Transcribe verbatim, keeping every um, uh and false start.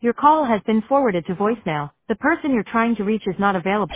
Your call has been forwarded to voicemail. The person you're trying to reach is not available.